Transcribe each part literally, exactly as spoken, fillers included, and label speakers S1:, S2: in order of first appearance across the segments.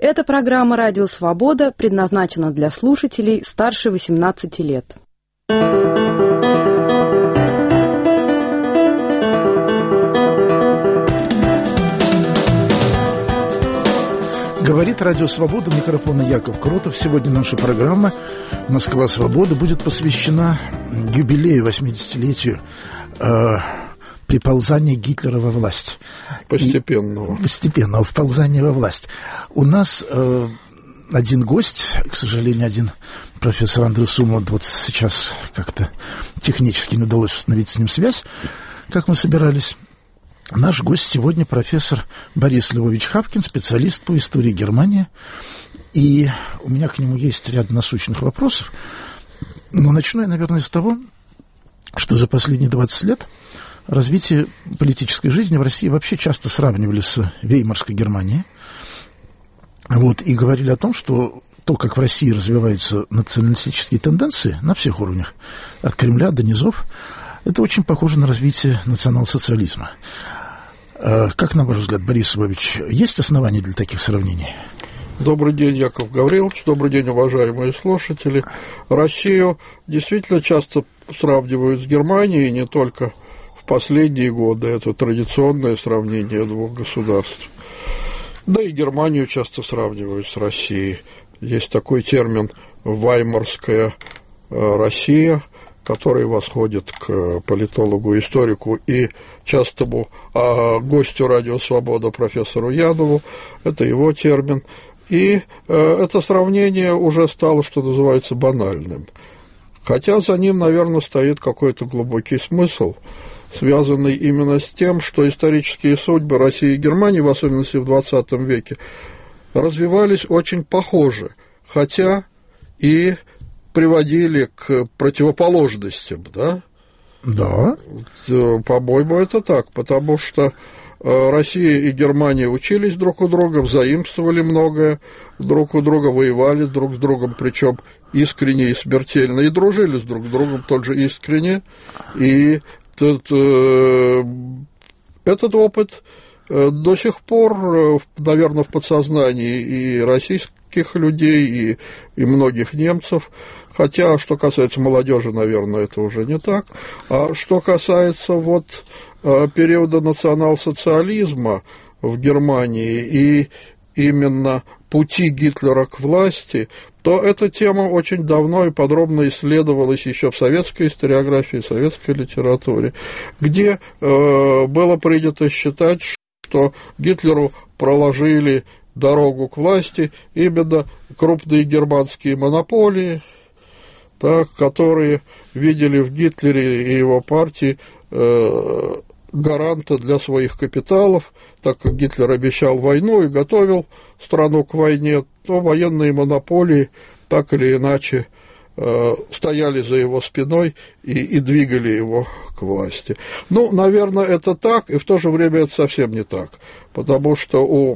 S1: Эта программа «Радио Свобода» предназначена для слушателей старше восемнадцати лет.
S2: Говорит Радио Свобода, микрофона Яков Кротов. Сегодня наша программа «Москва. Свобода» будет посвящена юбилею, восьмидесятилетию э, приползания Гитлера во власть.
S3: Постепенного.
S2: И, постепенного вползания во власть. У нас э, один гость, к сожалению, один профессор Андрей Сумланд, вот сейчас как-то технически не удалось установить с ним связь, как мы собирались. Наш гость сегодня профессор Борис Львович Хавкин, специалист по истории Германии. И у меня к нему есть ряд насущных вопросов. Но начну я, наверное, с того, что за последние двадцать лет развитие политической жизни в России вообще часто сравнивали с Веймарской Германией. Вот, и говорили о том, что то, как в России развиваются националистические тенденции на всех уровнях, от Кремля до низов, это очень похоже на развитие национал-социализма. Как, на ваш взгляд, Борис Львович, есть основания для таких сравнений?
S3: Добрый день, Яков Гаврилович, добрый день, уважаемые слушатели. Россию действительно часто сравнивают с Германией, не только в последние годы, это традиционное сравнение двух государств. Да и Германию часто сравнивают с Россией. Есть такой термин «Ваймарская Россия», который восходит к политологу, историку и частому а, гостю Радио Свобода профессору Янову. Это его термин. И э, это сравнение уже стало, что называется, банальным. Хотя за ним, наверное, стоит какой-то глубокий смысл, связанный именно с тем, что исторические судьбы России и Германии, в особенности в двадцатом веке, развивались очень похоже, хотя и приводили к противоположностям, да?
S2: Да.
S3: По-моему, это так, потому что Россия и Германия учились друг у друга, взаимствовали многое друг у друга, воевали друг с другом, причем искренне и смертельно, и дружили с друг с другом тоже искренне. И этот, этот опыт до сих пор, наверное, в подсознании и российских людей, и, и многих немцев, хотя, что касается молодежи, наверное, это уже не так, а что касается вот периода национал-социализма в Германии и именно пути Гитлера к власти, то эта тема очень давно и подробно исследовалась еще в советской историографии, в советской литературе, где э, было принято считать, что Гитлеру проложили дорогу к власти именно крупные германские монополии, так, которые видели в Гитлере и его партии э, гаранта для своих капиталов, так как Гитлер обещал войну и готовил страну к войне, то военные монополии так или иначе э, стояли за его спиной и, и двигали его к власти. Ну, наверное, это так, и в то же время это совсем не так, потому что у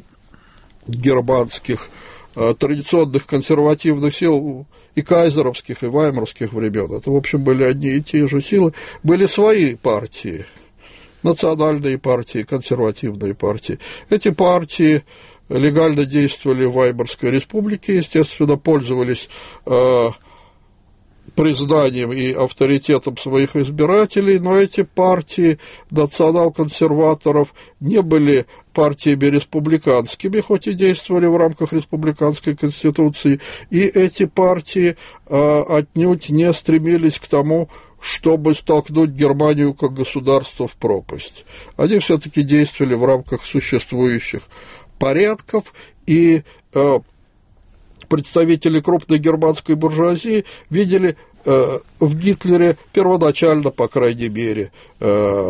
S3: германских э, традиционных консервативных сил и кайзеровских, и ваймарских времен, это, в общем, были одни и те же силы, были свои партии, национальные партии, консервативные партии. Эти партии легально действовали в Ваймарской республике, естественно, пользовались э, признанием и авторитетом своих избирателей, но эти партии национал-консерваторов не были партиями республиканскими, хоть и действовали в рамках республиканской конституции, и эти партии э, отнюдь не стремились к тому, чтобы столкнуть Германию как государство в пропасть. Они все-таки действовали в рамках существующих порядков, и э, представители крупной германской буржуазии видели э, в Гитлере первоначально, по крайней мере, э,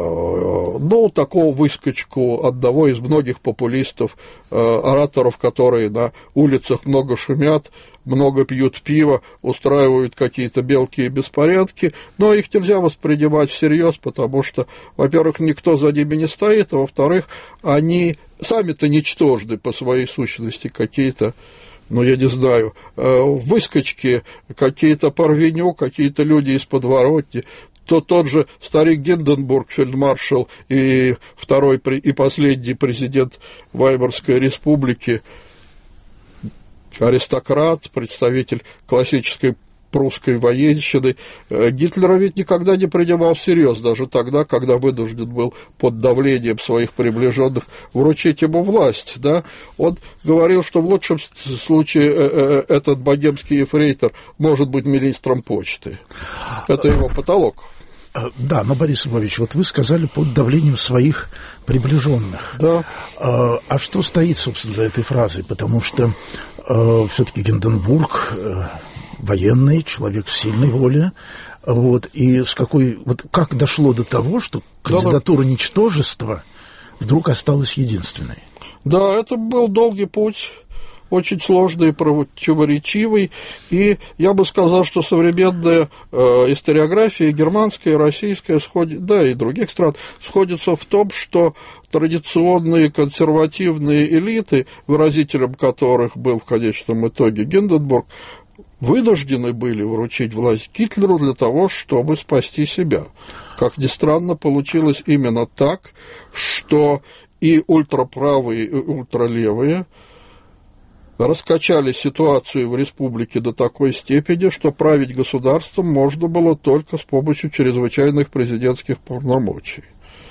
S3: ну, такого выскочку одного из многих популистов, э, ораторов, которые на улицах много шумят, много пьют пиво, устраивают какие-то мелкие беспорядки, но их нельзя воспринимать всерьез, потому что, во-первых, никто за ними не стоит, а во-вторых, они сами-то ничтожны по своей сущности, какие-то, ну, я не знаю, выскочки, какие-то Парвеню, какие-то люди из подворотни, то тот же старик Гинденбург, фельдмаршал и второй и последний президент Ваймарской республики, аристократ, представитель классической прусской военщины. Гитлера ведь никогда не принимал всерьез, даже тогда, когда вынужден был под давлением своих приближенных вручить ему власть. Да? Он говорил, что в лучшем случае этот богемский ефрейтор может быть министром почты. Это его потолок.
S2: Да, но, Борис Львович, вот вы сказали под давлением своих приближенных.
S3: Да.
S2: А, а что стоит, собственно, за этой фразой? Потому что э, все-таки Гинденбург э, военный, человек сильной воли. Вот, и с какой, вот как дошло до того, что кандидатура да, да. ничтожества вдруг осталась единственной?
S3: Да, это был долгий путь. Очень сложный, противоречивый, и я бы сказал, что современная э, историография, германская, российская, сходит, да, и других стран, сходится в том, что традиционные консервативные элиты, выразителем которых был в конечном итоге Гинденбург, вынуждены были вручить власть Гитлеру для того, чтобы спасти себя. Как ни странно, получилось именно так, что и ультраправые, и ультралевые раскачали ситуацию в республике до такой степени, что править государством можно было только с помощью чрезвычайных президентских полномочий.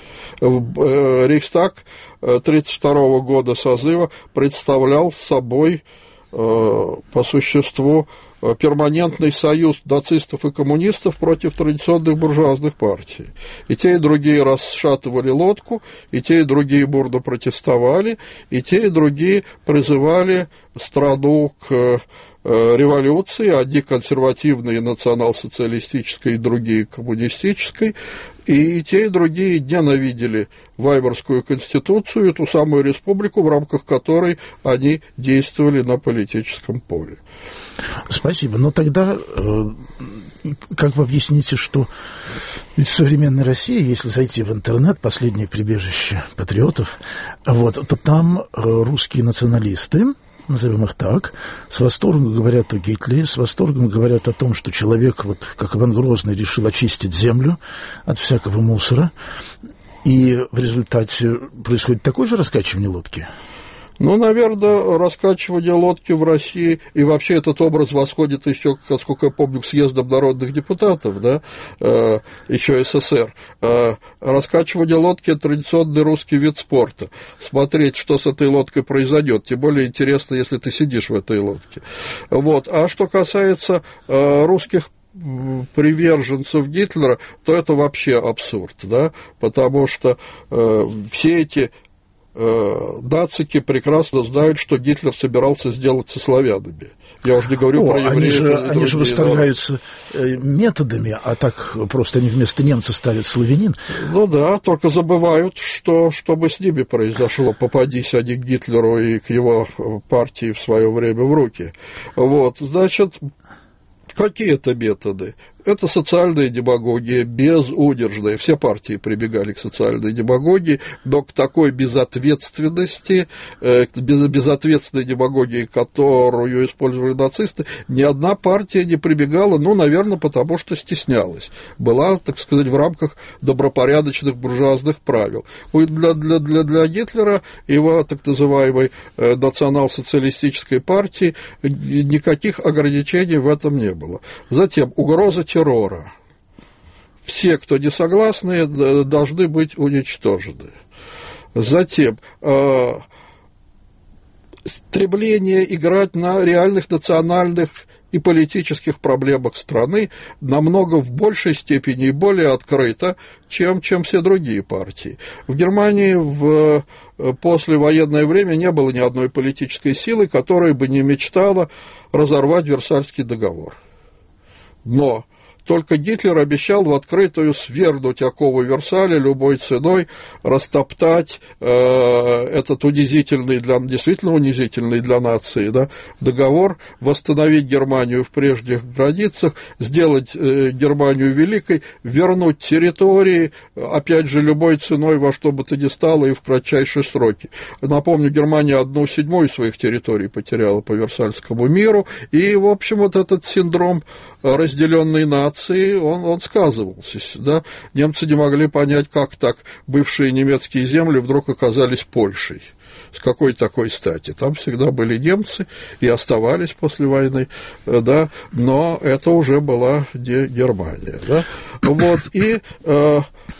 S3: Рейхстаг тридцать второго года созыва представлял собой по существу перманентный союз нацистов и коммунистов против традиционных буржуазных партий. И те, и другие расшатывали лодку, и те, и другие бурно протестовали, и те, и другие призывали страну к революции, одни консервативной, национал-социалистической, и другие коммунистической, и те, и другие ненавидели Веймарскую конституцию, ту самую республику, в рамках которой они действовали на политическом поле.
S2: Спасибо. Но тогда как вы объясните, что ведь в современной России, если зайти в интернет, последнее прибежище патриотов, вот, то там русские националисты, назовем их так, с восторгом говорят о Гитлере, с восторгом говорят о том, что человек, вот как Иван Грозный, решил очистить землю от всякого мусора, и в результате происходит такое же раскачивание лодки?
S3: Ну, наверное, раскачивание лодки в России, и вообще этот образ восходит еще, насколько я помню, к съездам народных депутатов, да, э, еще СССР. Э, раскачивание лодки – это традиционный русский вид спорта. Смотреть, что с этой лодкой произойдет, тем более интересно, если ты сидишь в этой лодке. Вот. А что касается э, русских приверженцев Гитлера, то это вообще абсурд, да, потому что э, все эти нацики прекрасно знают, что Гитлер собирался сделать со славянами. Я уже не говорю О, про евреев.
S2: Они же, они же восторгаются народы. методами, а так просто они вместо немца ставят славянин.
S3: Ну да, только забывают, что, что бы с ними произошло, попадись они к Гитлеру и к его партии в свое время в руки. Вот, значит, какие это методы? Это социальная демагогия, безудержная. Все партии прибегали к социальной демагогии, но к такой безответственности, к безответственной демагогии, которую использовали нацисты, ни одна партия не прибегала, ну, наверное, потому что стеснялась. Была, так сказать, в рамках добропорядочных буржуазных правил. Для, для, для, для Гитлера, его так называемой национал-социалистической партии, никаких ограничений в этом не было. Затем угроза террора. Все, кто не согласны, должны быть уничтожены. Затем э, стремление играть на реальных национальных и политических проблемах страны намного в большей степени и более открыто, чем, чем все другие партии. В Германии в послевоенное время не было ни одной политической силы, которая бы не мечтала разорвать Версальский договор. Но только Гитлер обещал в открытую свергнуть оковы Версаля любой ценой, растоптать э, этот унизительный, для, действительно унизительный для нации, да, договор, восстановить Германию в прежних границах, сделать э, Германию великой, вернуть территории, опять же, любой ценой во что бы то ни стало и в кратчайшие сроки. Напомню, Германия одну седьмую своих территорий потеряла по Версальскому миру, и, в общем, вот этот синдром разделенной нации, Он, он сказывался, да? Немцы не могли понять, как так бывшие немецкие земли вдруг оказались Польшей. с какой такой стати? Там всегда были немцы и оставались после войны, да, но это уже была Германия, да. Вот, и э,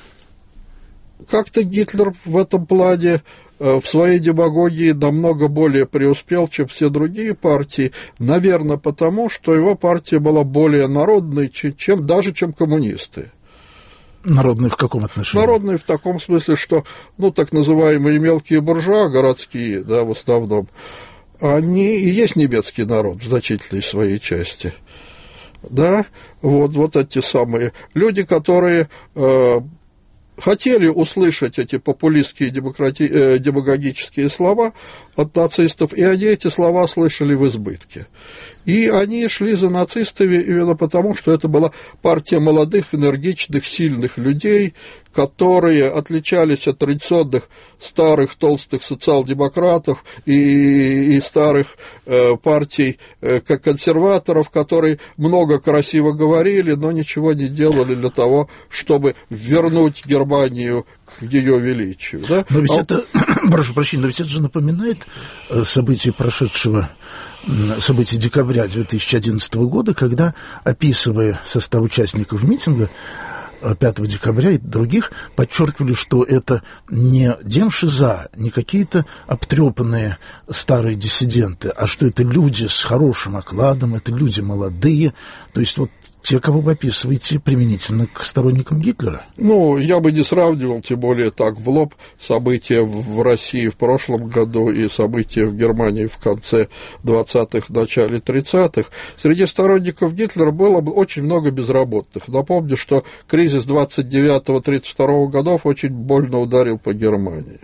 S3: как-то Гитлер в этом плане в своей демагогии намного более преуспел, чем все другие партии, наверное, потому, что его партия была более народной, чем, даже чем коммунисты.
S2: Народные в каком отношении?
S3: Народные в таком смысле, что, ну, так называемые мелкие буржуа, городские, да, в основном, они и есть немецкий народ в значительной своей части. Да, вот, вот эти самые люди, которые э, хотели услышать эти популистские демократи... э, демагогические слова от нацистов, и они эти слова слышали в избытке. И они шли за нацистами именно потому, что это была партия молодых, энергичных, сильных людей, которые отличались от традиционных старых толстых социал-демократов и, и старых э, партий э, как консерваторов, которые много красиво говорили, но ничего не делали для того, чтобы вернуть Германию к ее величию. Да?
S2: Но ведь
S3: а...
S2: это, прошу прощения, но ведь это же напоминает события прошедшего события декабря две тысячи одиннадцатого года, когда, описывая состав участников митинга пятого декабря и других, подчеркивали, что это не демшиза, не какие-то обтрепанные старые диссиденты, а что это люди с хорошим окладом, это люди молодые, то есть вот те, кого вы описываете применительно к сторонникам Гитлера?
S3: Ну, я бы не сравнивал, тем более так в лоб, события в России в прошлом году и события в Германии в конце двадцатых, начале тридцатых. Среди сторонников Гитлера было очень много безработных. Напомню, что кризис двадцать девятого — тридцать второго годов очень больно ударил по Германии.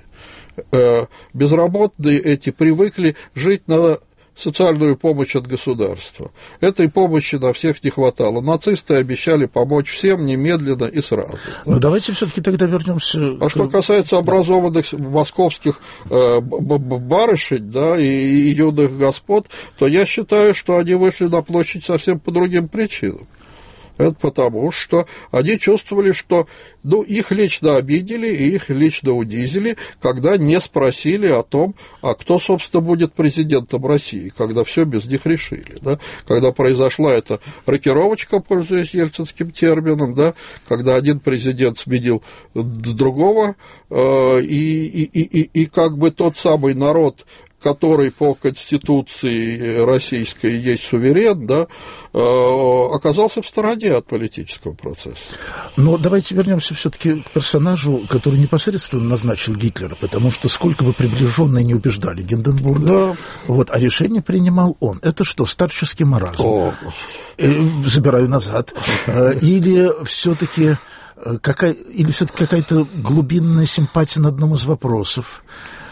S3: Безработные эти привыкли жить на социальную помощь от государства. Этой помощи на всех не хватало. Нацисты обещали помочь всем немедленно и сразу.
S2: Ну, давайте все-таки тогда вернемся.
S3: А к... что касается образованных московских э, барышень, да, и, и юных господ, то я считаю, что они вышли на площадь совсем по другим причинам. Это потому, что они чувствовали, что ну, их лично обидели и их лично унизили, когда не спросили о том, а кто, собственно, будет президентом России, когда все без них решили. Да? Когда произошла эта рокировочка, пользуясь ельцинским термином, да? Когда один президент сменил другого, э, и, и, и, и как бы тот самый народ, который по Конституции российской есть суверен, да, оказался в стороне от политического процесса.
S2: Но давайте вернемся все-таки к персонажу, который непосредственно назначил Гитлера, потому что сколько бы приближенные не убеждали Гинденбурга, да. Вот, а решение принимал он. Это что, старческий маразм? О. Забираю назад. Или все-таки какая... Или все-таки какая-то глубинная симпатия на одном из вопросов?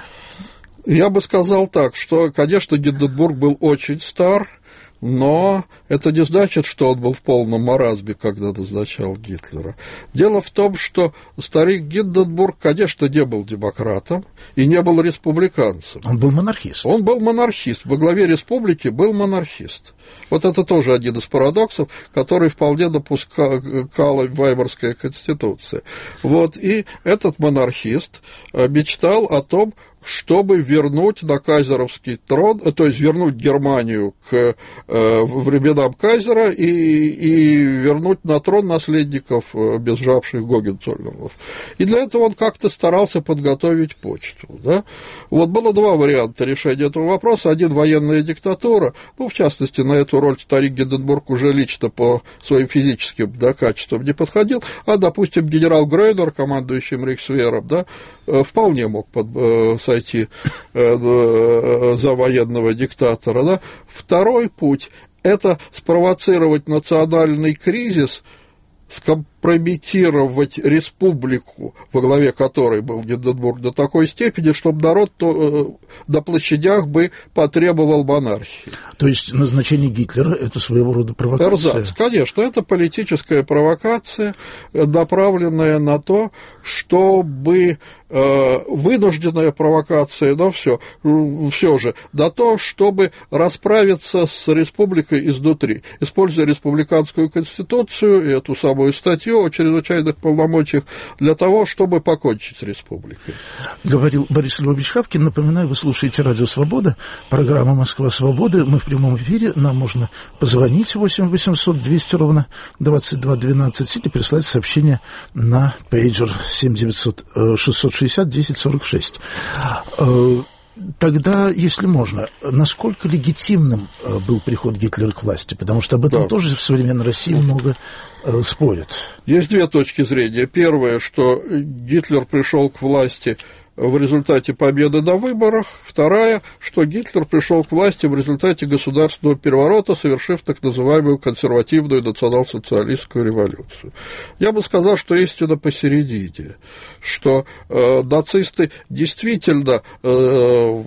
S3: Я бы сказал так, что, конечно, Гинденбург был очень стар, но это не значит, что он был в полном маразме, когда назначал Гитлера. Дело в том, что старик Гинденбург, конечно, не был демократом и не был республиканцем.
S2: Он был монархист.
S3: Он был монархист. Во главе республики был монархист. Вот это тоже один из парадоксов, который вполне допускала Веймарская конституция. Вот, и этот монархист мечтал о том, чтобы вернуть на кайзеровский трон, то есть вернуть Германию к э, временам кайзера и, и вернуть на трон наследников безжавших Гогенцоллернов. И для этого он как-то старался подготовить почту. Да? Вот было два варианта решения этого вопроса. Один — военная диктатура, ну, в частности, на эту роль старик Гинденбург уже лично по своим физическим, да, качествам не подходил, а, допустим, генерал Гройнер, командующий Рейхсвером, да, вполне мог под, э, сойти э, за военного диктатора. Да. Второй путь – это спровоцировать национальный кризис, скомпрометировать республику, во главе которой был Гинденбург, до такой степени, чтобы народ то, э, на площадях бы потребовал монархии.
S2: То есть назначение Гитлера – это своего рода провокация?
S3: Эрзац, конечно, это политическая провокация, направленная на то, чтобы э, вынужденная провокация, но все, все же, на то, чтобы расправиться с республикой изнутри, используя республиканскую конституцию и эту самую статью статью о чрезвычайных полномочиях для того, чтобы покончить с республикой.
S2: Говорил Борис Львович Хавкин. Напоминаю, вы слушаете «Радио Свобода», программа «Москва. Свобода». Мы в прямом эфире. Нам можно позвонить восемь восемьсот двести ровно двадцать два двенадцать или прислать сообщение на пейджер семь девятьсот шестьсот шестьдесят десять сорок шесть. Тогда, если можно, насколько легитимным был приход Гитлера к власти? Потому что об этом да. тоже в современной России много э, спорят.
S3: Есть две точки зрения. Первое, что Гитлер пришел к власти в результате победы на выборах. Вторая, что Гитлер пришел к власти в результате государственного переворота, совершив так называемую консервативную национал-социалистскую революцию. Я бы сказал, что истина посередине, что э, нацисты действительно э,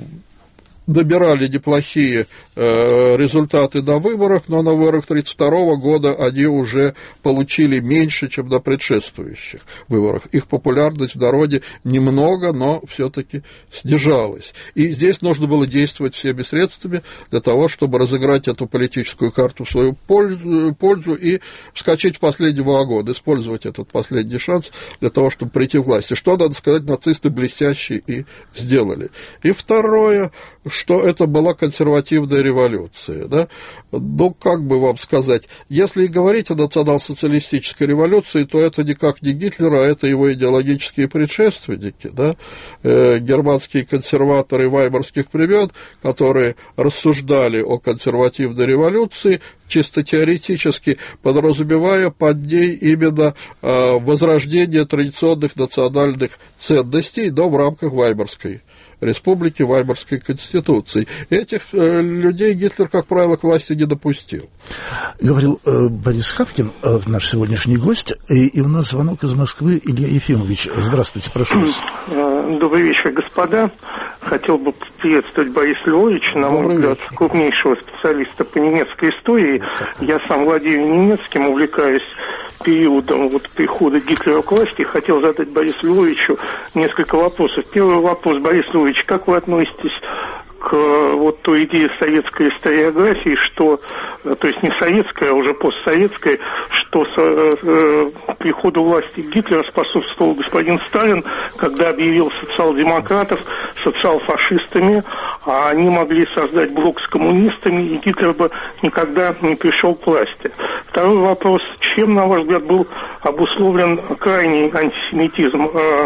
S3: добирали неплохие э, результаты на выборах, но на выборах тысяча девятьсот тридцать второго года они уже получили меньше, чем на предшествующих выборах. Их популярность в народе немного, но все-таки снижалась. И здесь нужно было действовать всеми средствами для того, чтобы разыграть эту политическую карту в свою пользу, пользу и вскочить в последний вагон, использовать этот последний шанс для того, чтобы прийти к власти. Что, надо сказать, нацисты блестяще и сделали. И второе, что это была консервативная революция. Да? Ну, как бы вам сказать, если и говорить о национал-социалистической революции, то это никак не Гитлер, а это его идеологические предшественники, да? э, германские консерваторы ваймарских времен, которые рассуждали о консервативной революции, чисто теоретически подразумевая под ней именно э, возрождение традиционных национальных ценностей, но в рамках Ваймарской республики, Ваймарской конституции. Этих э, людей Гитлер, как правило, к власти не допустил.
S2: Говорил э, Борис Хавкин, э, наш сегодняшний гость, и, и у нас звонок из Москвы. Илья Ефимович, здравствуйте, прошу вас.
S4: Добрый вечер, господа. Хотел бы приветствовать Бориса Львовича, на мой взгляд, крупнейшего специалиста по немецкой истории. Я сам владею немецким, увлекаюсь периодом вот прихода Гитлера к власти. Хотел задать Борису Львовичу несколько вопросов. Первый вопрос, Борис Львович, как вы относитесь к вот той идее советской историографии, что, то есть не советская, а уже постсоветская, что с э, приходу власти Гитлера способствовал господин Сталин, когда объявил социал-демократов социал-фашистами, а они могли создать блок с коммунистами, и Гитлер бы никогда не пришел к власти. Второй вопрос, чем, на ваш взгляд, был обусловлен крайний антисемитизм э,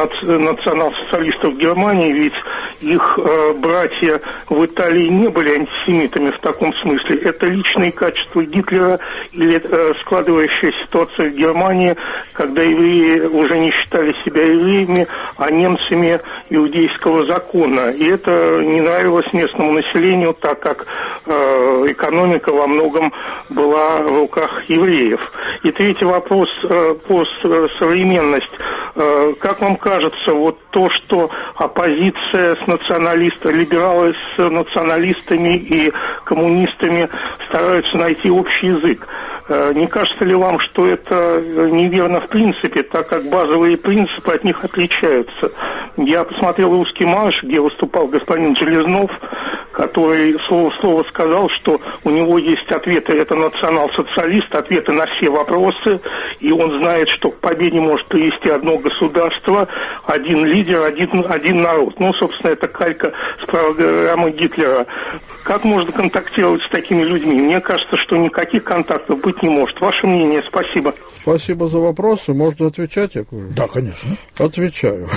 S4: национал-социалистов Германии, ведь их э, братья в Италии не были антисемитами в таком смысле. Это личные качества Гитлера или э, складывающая ситуация в Германии, когда евреи уже не считали себя евреями, а немцами иудейского закона. И это не нравилось местному населению, так как э, экономика во многом была в руках евреев. И третий вопрос э, постсовременность. Э, как вам кажется, вот то, что оппозиция с националистами, либералы с националистами и коммунистами стараются найти общий язык. Не кажется ли вам, что это неверно в принципе, так как базовые принципы от них отличаются? Я посмотрел «Русский марш», где выступал господин Железнов, который слово в слово сказал, что у него есть ответы, это национал-социалист, ответы на все вопросы, и он знает, что к победе может привести одно государство, один лидер, один, один народ. Ну, собственно, это калька с программы Гитлера. Как можно контактировать с такими людьми? Мне кажется, что никаких контактов быть не может. Ваше мнение, спасибо.
S3: Спасибо за вопросы. Можно отвечать, Яков?
S2: Да, конечно.
S3: Отвечаю.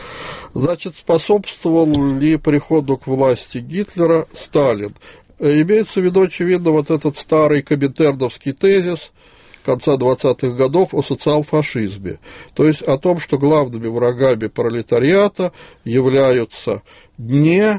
S3: Значит, способствовал ли приходу к власти Гитлера Сталин? Имеется в виду, очевидно, вот этот старый коминтерновский тезис конца двадцатых годов о социал-фашизме. То есть о том, что главными врагами пролетариата являются не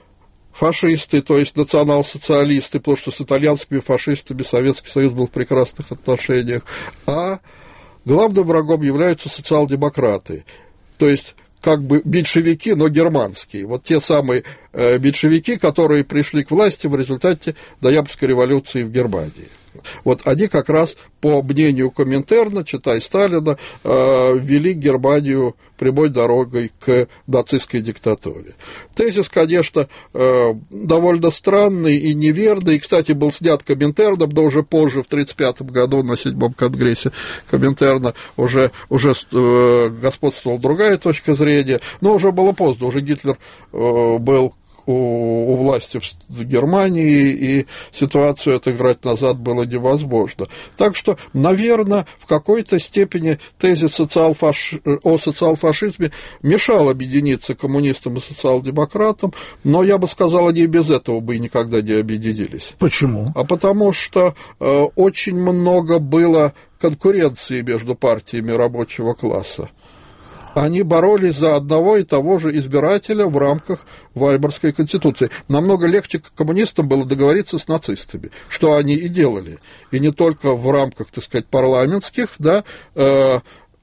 S3: фашисты, то есть национал-социалисты, потому что с итальянскими фашистами Советский Союз был в прекрасных отношениях, а главным врагом являются социал-демократы. То есть как бы меньшевики, но германские. Вот те самые э, меньшевики, которые пришли к власти в результате Ноябрьской революции в Германии. Вот они как раз, по мнению Коминтерна, читай Сталина, ввели Германию прямой дорогой к нацистской диктатуре. Тезис, конечно, довольно странный и неверный. И, кстати, был снят Коминтерном, но уже позже, в тысяча девятьсот тридцать пятом году, на седьмом конгрессе Коминтерна, уже, уже господствовала другая точка зрения. Но уже было поздно, уже Гитлер был У, у власти в Германии, и ситуацию отыграть назад было невозможно. Так что, наверное, в какой-то степени тезис социал-фаш... о социал-фашизме мешал объединиться коммунистам и социал-демократам, но, я бы сказал, они и без этого бы и никогда не объединились.
S2: Почему?
S3: А потому что э, очень много было конкуренции между партиями рабочего класса. Они боролись за одного и того же избирателя в рамках Веймарской конституции. Намного легче коммунистам было договориться с нацистами, что они и делали. И не только в рамках, так сказать, парламентских, да, э,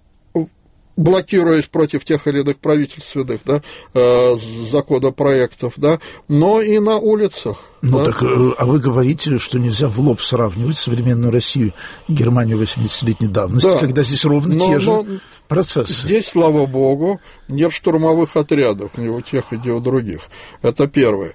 S3: блокируясь против тех или иных правительственных, да, э, законопроектов, да, но и на улицах.
S2: Ну
S3: да.
S2: так, а вы говорите, что нельзя в лоб сравнивать современную Россию и Германию восьмидесятилетней давности, да. когда здесь ровно но, те же процессы.
S3: Здесь, слава богу, нет штурмовых отрядов ни у тех, ни у других. Это первое.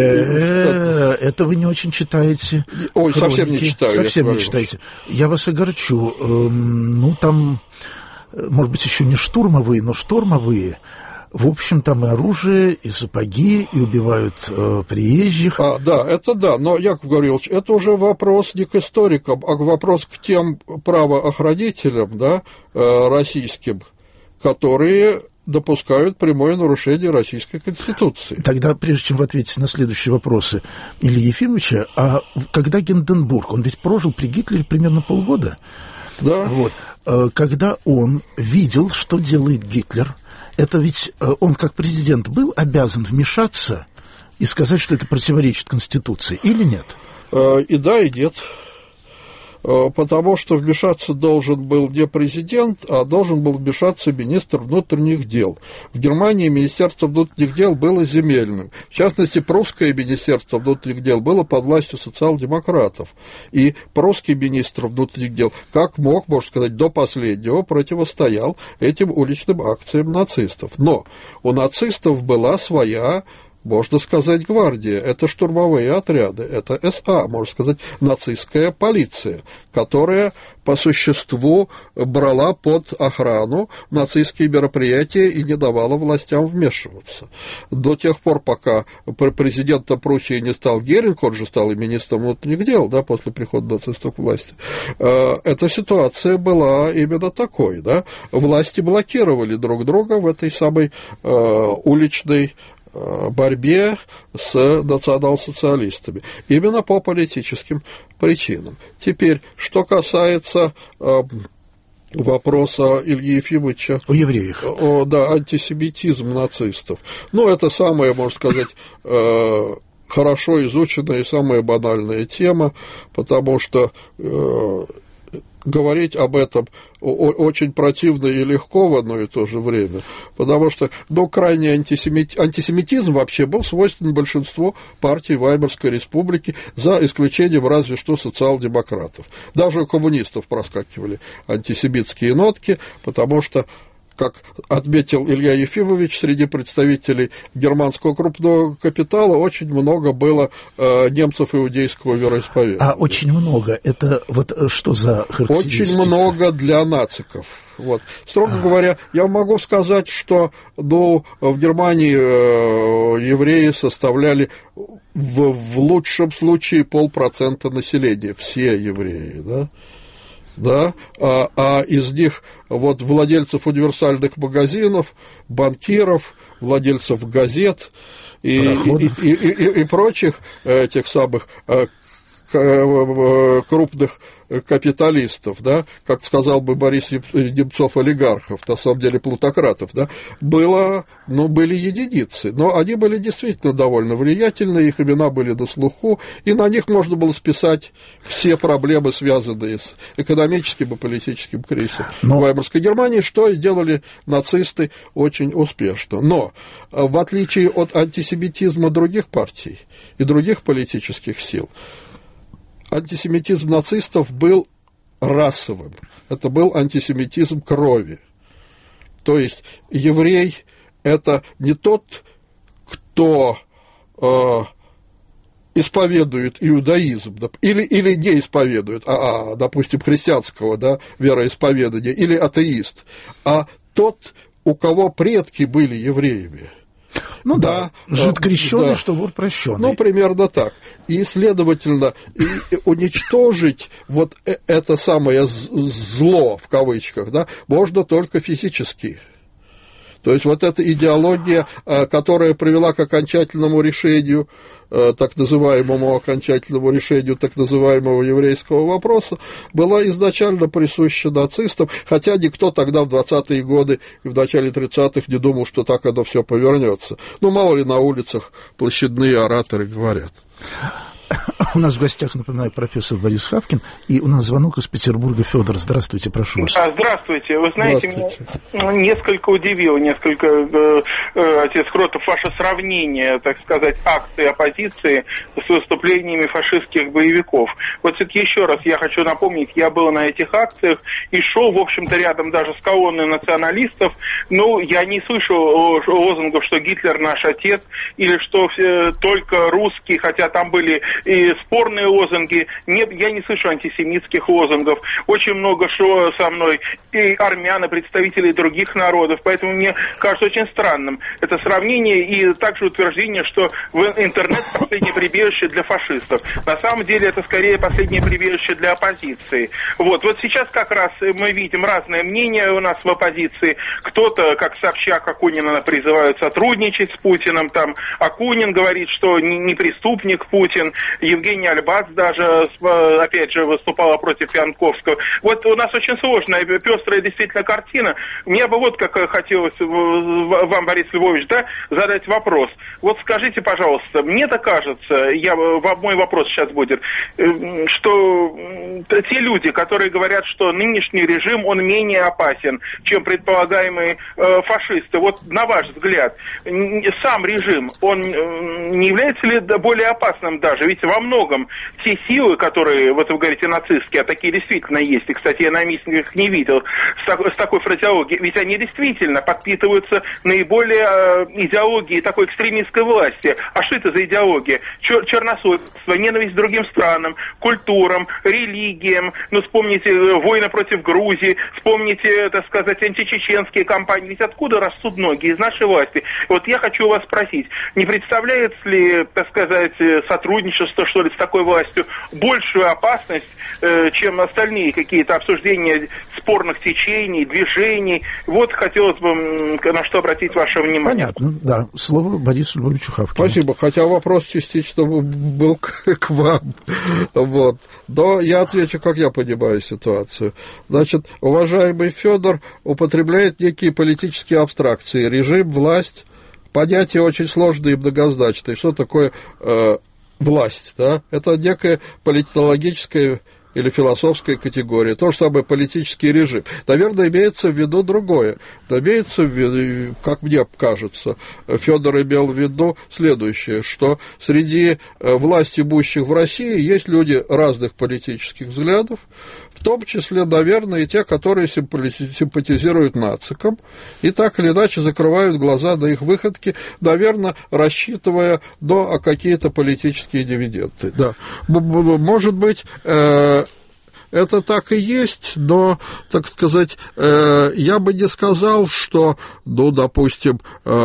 S2: Это вы не очень читаете.
S3: Ой, совсем не читаю.
S2: Совсем не читаете. Я вас огорчу. Ну, там, может быть, еще не штурмовые, но штурмовые. В общем, там и оружие, и сапоги, и убивают э, приезжих.
S3: А, да, это да, но, Яков Гаврилович, это уже вопрос не к историкам, а вопрос к тем правоохранителям, да, э, российским, которые допускают прямое нарушение Российской Конституции.
S2: Тогда, прежде чем вы ответите на следующие вопросы Ильи Ефимовича, а когда Гинденбург, он ведь прожил при Гитлере примерно полгода,
S3: да.
S2: Вот, э, когда он видел, что делает Гитлер, это ведь он, как президент, был обязан вмешаться и сказать, что это противоречит Конституции, или нет?
S3: И да, и нет. Потому что вмешаться должен был не президент, а должен был вмешаться министр внутренних дел. В Германии Министерство внутренних дел было земельным. В частности, прусское Министерство внутренних дел было под властью социал-демократов. И прусский министр внутренних дел, как мог, можно сказать, до последнего противостоял этим уличным акциям нацистов. Но у нацистов была своя, можно сказать, гвардия, это штурмовые отряды, это эс а, можно сказать, нацистская полиция, которая по существу брала под охрану нацистские мероприятия и не давала властям вмешиваться. До тех пор, пока президентом Пруссии не стал Геринг, он же стал и министром внутренних дел, да, после прихода нацистов к власти, эта ситуация была именно такой, да, власти блокировали друг друга в этой самой уличной борьбе с национал-социалистами. Именно по политическим причинам. Теперь, что касается э, вопроса Ильи Ефимовича
S2: о евреях.
S3: О, да, антисемитизм нацистов. Ну, это самая, можно сказать, э, хорошо изученная и самая банальная тема, потому что э, говорить об этом очень противно и легко в одно и то же время, потому что, ну, крайний антисемит... антисемитизм вообще был свойственен большинству партий Веймарской республики, за исключением разве что социал-демократов. Даже у коммунистов проскакивали антисемитские нотки, потому что, как отметил Илья Ефимович, среди представителей германского крупного капитала очень много было э, немцев иудейского вероисповедания.
S2: А очень много, это вот что за характеристика? Очень
S3: много для нациков. Вот. Строго а. говоря, я могу сказать, что ну, в Германии э, евреи составляли в, в лучшем случае полпроцента населения, все евреи, да? Да, а, а из них вот владельцев универсальных магазинов, банкиров, владельцев газет и, и, и, и, и прочих этих самых крупных капиталистов, да, как сказал бы Борис Немцов, олигархов, на самом деле плутократов, да, было, ну, были единицы, но они были действительно довольно влиятельны, их имена были на слуху, и на них можно было списать все проблемы, связанные с экономическим и политическим кризисом но... в Веймарской Германии, что и делали нацисты очень успешно. Но, в отличие от антисемитизма других партий и других политических сил, антисемитизм нацистов был расовым. Это был антисемитизм крови. То есть еврей – это не тот, кто э, исповедует иудаизм, или, или не исповедует, а, а, допустим, христианского, да, вероисповедания, или атеист, а тот, у кого предки были евреями.
S2: Ну да, да жид крещеный, да. Что вор прощенный.
S3: Ну, примерно так. И, следовательно, и уничтожить вот это самое зло, в кавычках, да, можно только физически. То есть вот эта идеология, которая привела к окончательному решению, так называемому окончательному решению так называемого еврейского вопроса, была изначально присуща нацистам, хотя никто тогда в двадцатые годы и в начале тридцатых не думал, что так оно все повернется. Ну, мало ли на улицах площадные ораторы говорят.
S2: У нас в гостях, напоминаю, профессор Борис Хавкин, и у нас звонок из Петербурга. Федор, здравствуйте, прошу вас.
S5: Здравствуйте. Вы знаете, меня несколько удивило, несколько, э, э, отец Кротов, ваше сравнение, так сказать, акции оппозиции с выступлениями фашистских боевиков. Вот все-таки еще раз я хочу напомнить, я был на этих акциях и шел, в общем-то, рядом даже с колонной националистов, но я не слышал лозунгов, что Гитлер наш отец, или что э, только русские, хотя там были и спорные лозунги. Нет, я не слышу антисемитских лозунгов. Очень много шло со мной и армян, и представителей других народов. Поэтому мне кажется очень странным это сравнение и также утверждение, что интернет – последнее прибежище для фашистов. На самом деле это скорее последнее прибежище для оппозиции. Вот, вот сейчас как раз мы видим разные мнения у нас в оппозиции. Кто-то, как Собчак, Акунина, призывают сотрудничать с Путиным. Там Акунин говорит, что не преступник Путин. Евгений Альбац даже, опять же, выступала против Янковского. Вот у нас очень сложная, пестрая действительно картина. Мне бы вот как хотелось вам, Борис Львович, да, задать вопрос. Вот скажите, пожалуйста, мне-то кажется, я, мой вопрос сейчас будет, что те люди, которые говорят, что нынешний режим, он менее опасен, чем предполагаемые фашисты, вот на ваш взгляд, сам режим, он не является ли более опасным даже? Ведь во многом те силы, которые, вот вы говорите, нацистские, а такие действительно есть, и, кстати, я на митингах не видел с, так, с такой фразеологией, ведь они действительно подпитываются наиболее э, идеологией такой экстремистской власти. А что это за идеология? Чер- черносотство, ненависть к другим странам, культурам, религиям, ну, вспомните э, войны против Грузии, вспомните, так сказать, античеченские кампании, ведь откуда растут ноги из нашей власти? Вот я хочу у вас спросить, не представляется ли, так сказать, сотрудничество, что ли, с такой властью большую опасность, э, чем остальные какие-то обсуждения спорных течений, движений? Вот хотелось бы на что обратить ваше внимание.
S2: Понятно, да. Слово Борису Львовичу Хавкину.
S3: Спасибо, хотя вопрос частично был к, к вам. Вот. Но я отвечу, как я понимаю ситуацию. Значит, уважаемый Федор употребляет некие политические абстракции. Режим, власть, понятия очень сложные и многозначные. Что такое э, власть, да? Это некая политологическая или философская категория, то же самое политический режим. Наверное, имеется в виду другое. Имеется в виду, как мне кажется, Федор имел в виду следующее, что среди власть имущих в России есть люди разных политических взглядов, в том числе, наверное, и те, которые симпатизируют нацикам, и так или иначе закрывают глаза на их выходки, наверное, рассчитывая на какие-то политические дивиденды. Да. Может быть, это так и есть, но, так сказать, я бы не сказал, что, ну, допустим,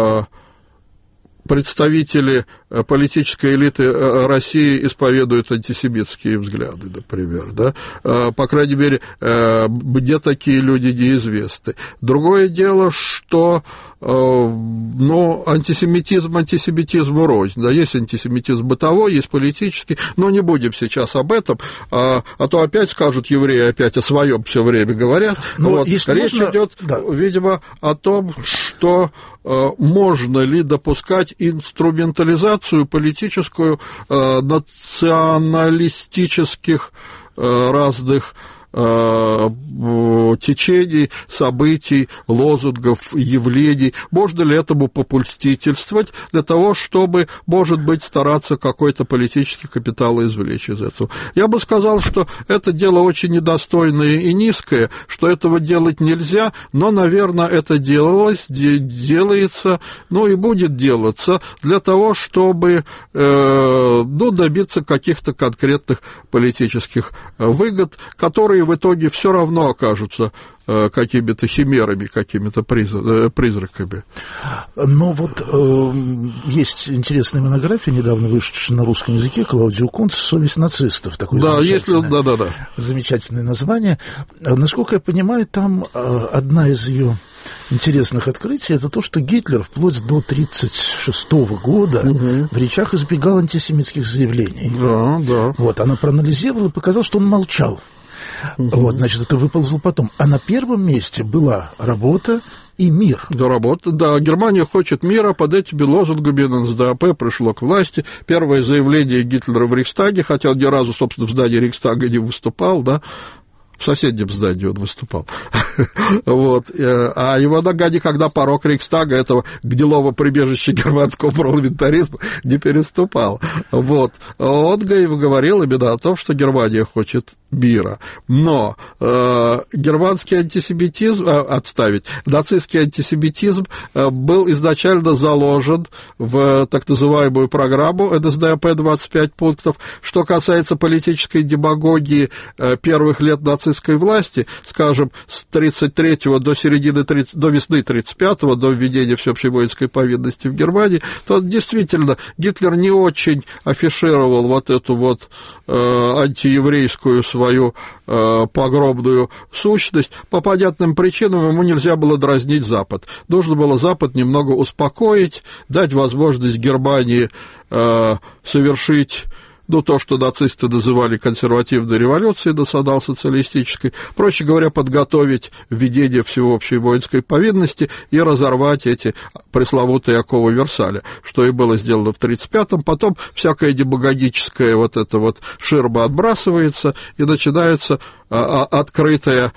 S3: представители политической элиты России исповедуют антисемитские взгляды, например, да? По крайней мере, мне такие люди неизвестны. Другое дело, что, ну, антисемитизм антисемитизму рознь, да, есть антисемитизм бытовой, есть политический, но не будем сейчас об этом, а, а то опять скажут евреи, опять о своем все время говорят. Вот. Речь можно... идет, да. видимо, о том, что можно ли допускать инструментализацию политическую националистических разных э, течений, событий, лозунгов, явлений. Можно ли этому попустительствовать для того, чтобы, может быть, стараться какой-то политический капитал извлечь из этого? Я бы сказал, что это дело очень недостойное и низкое, что этого делать нельзя, но, наверное, это делалось, делается, ну и будет делаться для того, чтобы э, ну, добиться каких-то конкретных политических выгод, которые в итоге все равно окажутся э, какими-то химерами, какими-то призраками.
S2: Но вот э, есть интересная монография, недавно вышедшая на русском языке, Клаудио Кунц «Совесть нацистов». Такое
S3: да,
S2: замечательное,
S3: если, да, да, да.
S2: замечательное название. Насколько я понимаю, там э, одна из ее интересных открытий — это то, что Гитлер вплоть до тысяча девятьсот тридцать шестого года угу. в речах избегал антисемитских заявлений.
S3: Да, да.
S2: Вот, она проанализировала и показала, что он молчал. Угу. Вот, значит, это выползло потом. А на первом месте была работа и мир.
S3: Да, работа, да. Германия хочет мира, под этими лозунгами эн эс дэ а пэ пришло к власти. Первое заявление Гитлера в Рейхстаге, хотя он ни разу, собственно, в здании Рейхстага не выступал, да, в соседнем здании он выступал. Вот. А его нога никогда порог Рейхстага, этого гнилого прибежища германского парламентаризма, не переступал. Вот. Он говорил именно о том, что Германия хочет мира. Но э, германский антисемитизм, э, отставить, нацистский антисемитизм э, был изначально заложен в так называемую программу эн эс дэ а пэ двадцать пять пунктов. Что касается политической демагогии э, первых лет нацистской власти, скажем, с тридцать третьего до середины, до весны тридцать пятого, до введения всеобщей воинской повинности в Германии, то действительно Гитлер не очень афишировал вот эту вот э, антиеврейскую свою свою э, погробную сущность. По понятным причинам ему нельзя было дразнить Запад. Нужно было Запад немного успокоить, дать возможность Германии э, совершить ну, то, что нацисты называли консервативной революцией национал-социалистической, проще говоря, подготовить введение всеобщей воинской повинности и разорвать эти пресловутые оковы Версаля, что и было сделано в тридцать пятом. Потом всякая демагогическая вот эта вот ширма отбрасывается, и начинается а, а, открытая,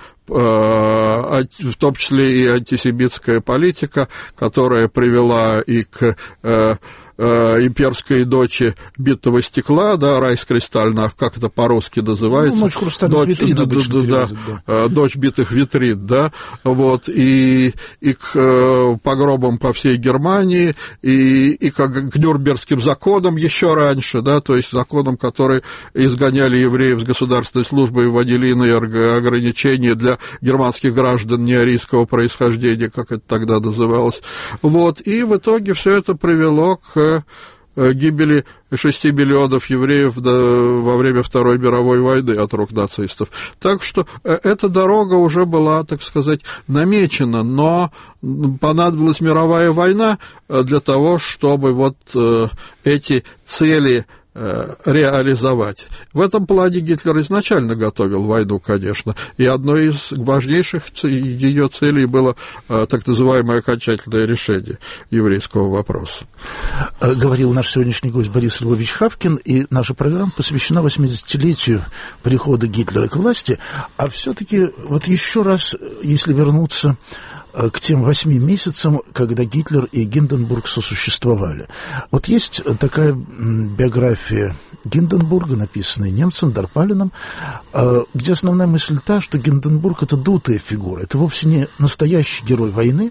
S3: а, в том числе и антисемитская политика, которая привела и к а, имперской дочи битого стекла, да, Райскристальна, как это по-русски называется? Ну,
S2: ночь хрустальных
S3: дочь,
S2: витрин,
S3: да,
S2: обычно
S3: да, да, дочь битых витрин, да, вот, и, и к погромам по всей Германии, и, и к, к Нюрнбергским законам еще раньше, да, то есть законам, которые изгоняли евреев с государственной службы и вводили иные ограничения для германских граждан неарийского происхождения, как это тогда называлось, вот, и в итоге все это привело к гибели шести миллионов евреев во время Второй мировой войны от рук нацистов. Так что эта дорога уже была, так сказать, намечена, но понадобилась мировая война для того, чтобы вот эти цели реализовать. В этом плане Гитлер изначально готовил войну, конечно, и одной из важнейших ее целей было так называемое окончательное решение еврейского вопроса.
S2: Говорил наш сегодняшний гость Борис Львович Хавкин, и наша программа посвящена восьмидесятилетию прихода Гитлера к власти, а все-таки вот еще раз, если вернуться к тем восьми месяцам, когда Гитлер и Гинденбург сосуществовали. Вот есть такая биография Гинденбурга, написанная немцем Дарпалином, где основная мысль та, что Гинденбург — это дутая фигура, это вовсе не настоящий герой войны,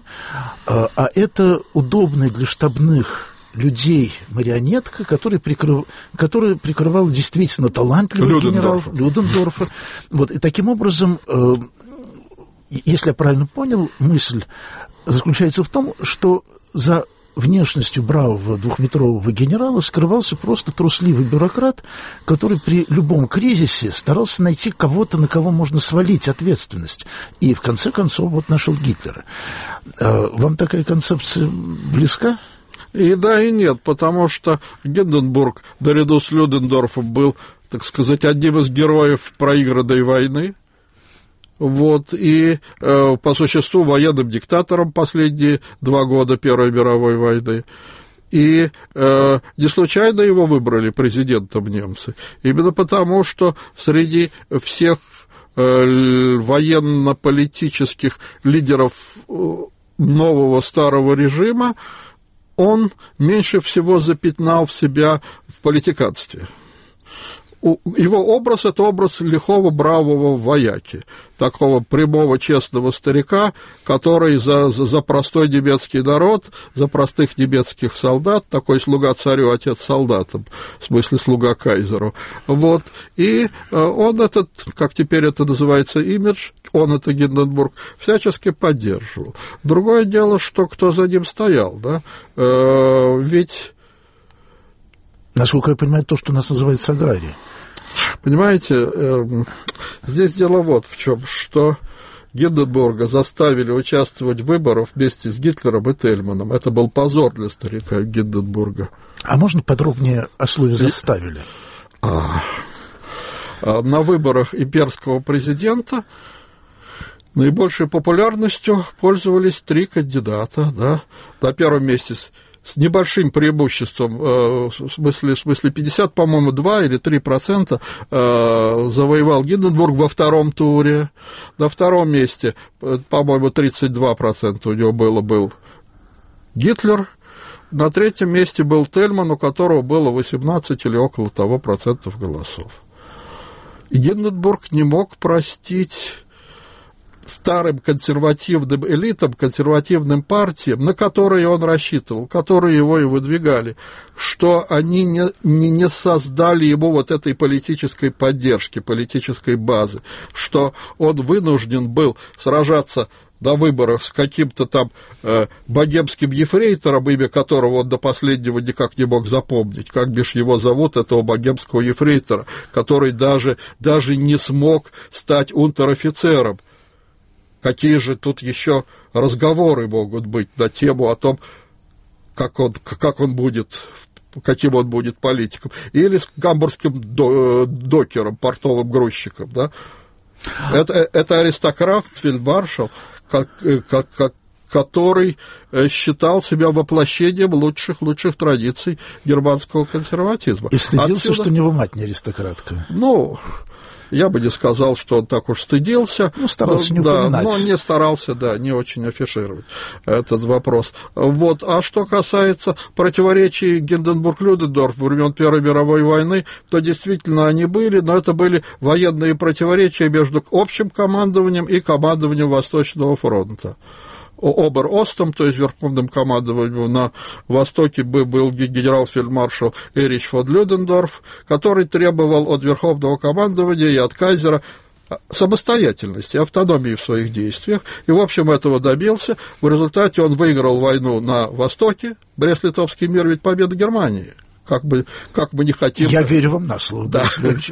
S2: а это удобный для штабных людей марионетка, который, прикрыв... который прикрывал действительно талантливый генерал Людендорфа. Вот, и таким образом... Если я правильно понял, мысль заключается в том, что за внешностью бравого двухметрового генерала скрывался просто трусливый бюрократ, который при любом кризисе старался найти кого-то, на кого можно свалить ответственность. И в конце концов вот нашел Гитлера. Вам такая концепция близка?
S3: И да, и нет, потому что Гинденбург наряду с Людендорфом был, так сказать, одним из героев проигранной войны. Вот, и э, по существу военным диктатором последние два года Первой мировой войны. И э, не случайно его выбрали президентом немцы. Именно потому, что среди всех военно-политических лидеров нового старого режима, он меньше всего запятнал в себя в политиканстве. Его образ – это образ лихого, бравого вояки, такого прямого, честного старика, который за, за, за простой немецкий народ, за простых немецких солдат, такой слуга царю, отец солдатам, в смысле слуга кайзеру. Вот. И он этот, как теперь это называется, имидж, он это Гинденбург, всячески поддерживал. Другое дело, что кто за ним стоял, да? Э, ведь...
S2: Насколько я понимаю, то, что у нас называется агрария.
S3: Понимаете, э, здесь дело вот в чем, что Гинденбурга заставили участвовать в выборах вместе с Гитлером и Тельманом. Это был позор для старика Гинденбурга.
S2: А можно подробнее о слове «заставили»?
S3: А, а, на выборах имперского президента наибольшей популярностью пользовались три кандидата. Да? На первом месте с небольшим преимуществом, в смысле, в смысле пятьдесят, по-моему, два или три процента завоевал Гинденбург во втором туре. На втором месте, по-моему, тридцать два процента у него было, был Гитлер. На третьем месте был Тельман, у которого было восемнадцать или около того процентов голосов. И Гинденбург не мог простить старым консервативным элитам, консервативным партиям, на которые он рассчитывал, которые его и выдвигали, что они не, не, не создали ему вот этой политической поддержки, политической базы, что он вынужден был сражаться на выборах с каким-то там э, богемским ефрейтором, имя которого он до последнего никак не мог запомнить, как бишь его зовут, этого богемского ефрейтора, который даже, даже не смог стать унтер-офицером. Какие же тут еще разговоры могут быть на тему о том, как он, как он будет, каким он будет политиком, или с гамбургским докером, портовым грузчиком, да? Это, это аристократ, фельдмаршал, как, как, как, который считал себя воплощением лучших, лучших традиций германского консерватизма.
S2: И стыдился,
S3: Отсюда...
S2: что у него мать не аристократка.
S3: Ну... Я бы не сказал, что он так уж стыдился.
S2: Ну, старался не
S3: да,
S2: упоминать.
S3: но не старался, да, не очень афишировать этот вопрос. Вот. А что касается противоречий Гинденбург-Людендорф во времен Первой мировой войны, то действительно они были, но это были военные противоречия между общим командованием и командованием Восточного фронта. Обер-Остом, то есть верховным командованием на Востоке, был генерал-фельдмаршал Эрich фон Людендорф, который требовал от верховного командования и от кайзера самостоятельности, автономии в своих действиях, и, в общем, этого добился. В результате он выиграл войну на Востоке, Брест-Литовский мир, ведь победа Германии. Как бы, как бы не хотим...
S2: Я верю вам на слово.
S3: Да.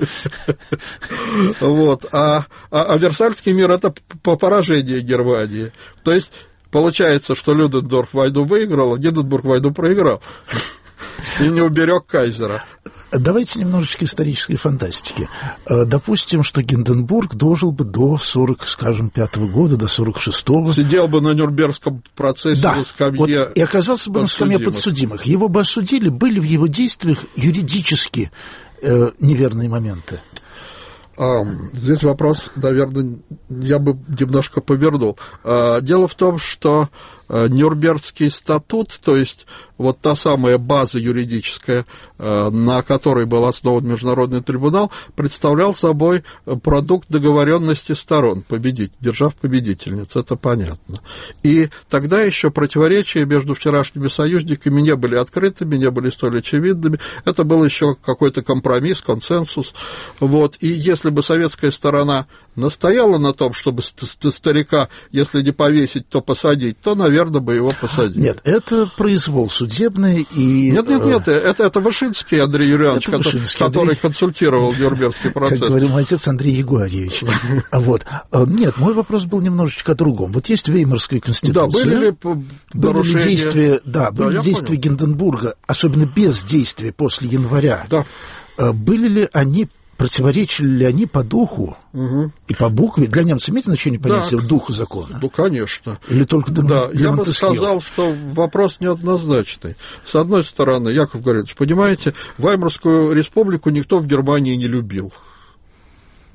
S3: Вот. А, а, а Версальский мир – это по поражению Германии. То есть получается, что Людендорф войну выиграл, а Гинденбург войну проиграл. И не уберег кайзера.
S2: Давайте немножечко исторической фантастики. Допустим, что Гинденбург дожил бы до сорок, скажем, пятого года, до сорок шестого.
S3: Сидел бы на Нюрнбергском процессе,
S2: да,
S3: на скамье
S2: вот, и оказался бы на скамье подсудимых. Его бы осудили, были в его действиях юридически э, неверные моменты.
S3: А, здесь вопрос, наверное, я бы немножко повернул. А, дело в том, что Нюрнбергский статут, то есть вот та самая база юридическая, на которой был основан Международный трибунал, представлял собой продукт договоренности сторон, победить, держав-победительниц, это понятно. И тогда еще противоречия между вчерашними союзниками не были открытыми, не были столь очевидными, это был еще какой-то компромисс, консенсус. Вот. И если бы советская сторона настояла на том, чтобы старика, если не повесить, то посадить, то, наверное, бы его посадили.
S2: Нет, это произвол судебный и...
S3: Нет, нет, нет, это, это Вышинский Андрей Юрьевич, который, который Андрей... консультировал Нюрнбергский процесс.
S2: Как говорил мой отец, Андрей Егоарьевич. Вот. Нет, мой вопрос был немножечко о другом. Вот есть Веймарская конституция.
S3: Да, были ли
S2: нарушения... Были действия, да, были да, действия Гинденбурга, особенно без действия после января.
S3: Да.
S2: Были ли они... Противоречили ли они по духу угу. и по букве? Для немцев имеет значение понятие да, духа закона?
S3: Ну, конечно.
S2: Или только для,
S3: да,
S2: для
S3: я бы сказал, что вопрос неоднозначный. С одной стороны, Яков Гаврилович, понимаете, Веймарскую республику никто в Германии не любил.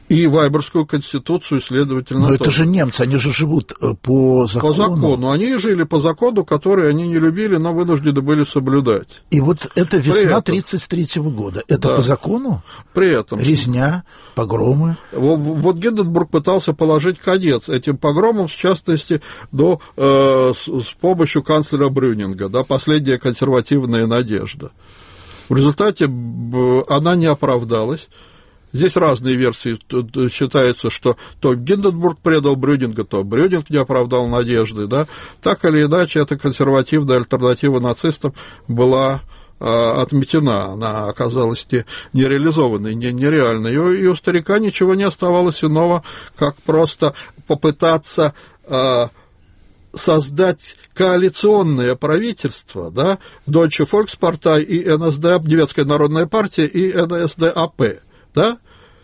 S3: И Вайборскую конституцию, следовательно,
S2: Но
S3: тоже.
S2: это же немцы, они же живут по закону.
S3: По закону. Они жили по закону, который они не любили, но вынуждены были соблюдать.
S2: И вот это весна тридцать третьего года. Это
S3: да.
S2: по закону?
S3: При этом.
S2: Резня, погромы.
S3: Вот Гинденбург пытался положить конец этим погромам, в частности, до, э, с, с помощью канцлера Брюнинга, да, последняя консервативная надежда. В результате она не оправдалась. Здесь разные версии. Считается, что то Гинденбург предал Брюнинга, то Брюнинг не оправдал надежды. Да? Так или иначе, эта консервативная альтернатива нацистам была а, отметена. Она оказалась не, нереализованной, не, нереальной. И, и у старика ничего не оставалось иного, как просто попытаться а, создать коалиционное правительство, да, Deutsche Volkspartei и эн эс дэ, Немецкая народная партия и эн эс дэ а пэ. Да,